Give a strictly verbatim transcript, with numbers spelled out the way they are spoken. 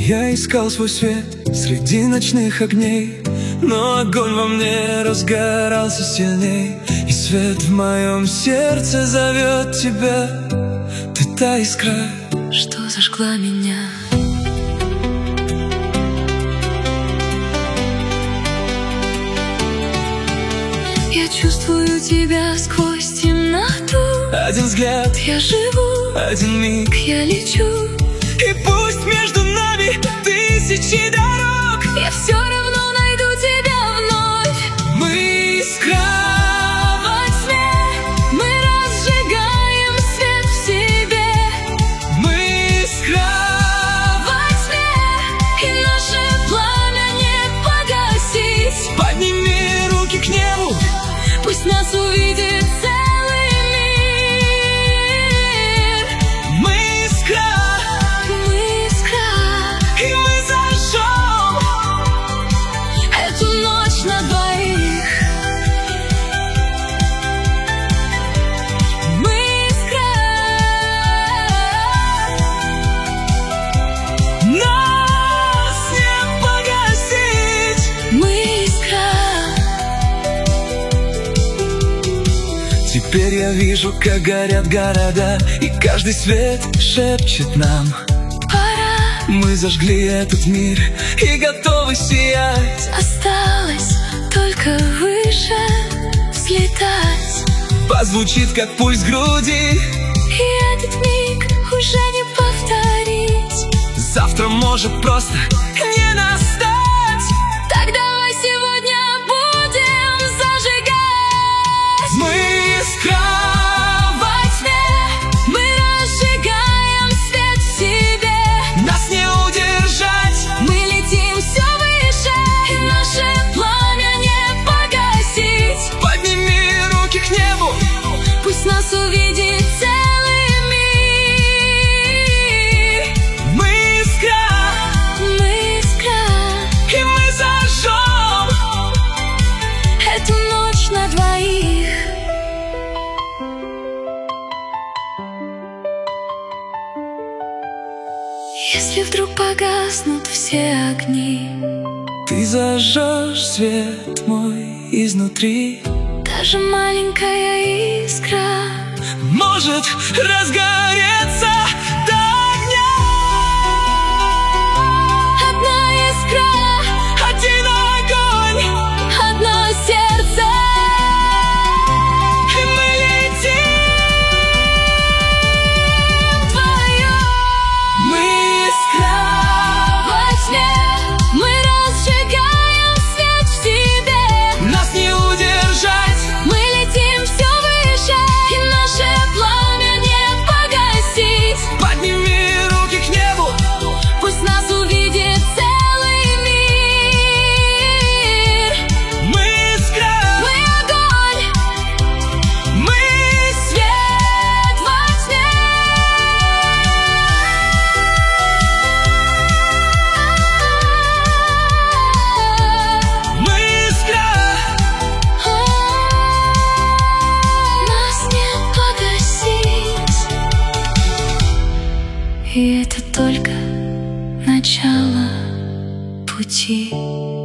Я искал свой свет среди ночных огней, но огонь во мне разгорался сильней. И свет в моем сердце зовет тебя. Ты та искра, что зажгла меня. Я чувствую тебя сквозь темноту. Один взгляд, я живу, один миг, я лечу. И пусть между нами тысячи дорог, я все равно найду тебя вновь. Мы искра во тьме, мы разжигаем свет в себе. Мы искра во тьме, и наше пламя не погасить. Подними руки к небу, пусть нас увидит целый мир. Мы искра, мы искра, и мы зажжем эту ночь на двоих. Мы искра, нас не погасить. Мы искра. Теперь я вижу, как горят города, и каждый свет шепчет нам: пора. Мы зажгли этот мир и готовы сиять. Осталось только выше взлетать. Позвучит, как пульс в груди, и этот миг уже не повторить. завтра может просто не настать. Так давай сегодня будем зажигать. Мы искра во тьме, мы разжигаем свет в себе. нас не удержать. Мы летим все выше, и наше пламя не погасить. Подними руки к небу, пусть нас увидит целый мир. мы искра, Мы искра, и мы зажжем эту ночь на двоих. Если вдруг погаснут все огни, ты зажжешь свет мой изнутри. даже маленькая искра Может разгореться до огня. одна искра, Один огонь, одно сердце. и мы летим Вдвоем. Мы искра, Во тьме мы разжигаем свет в себе. нас не удержать. Мы летим все выше, и наше пламя не погасить. Подними руки к небу, Пусть нас увидит целый мир. мы искра, Мы огонь, мы свет во тьме. мы искра, Нас не погасить. И это только начало пути.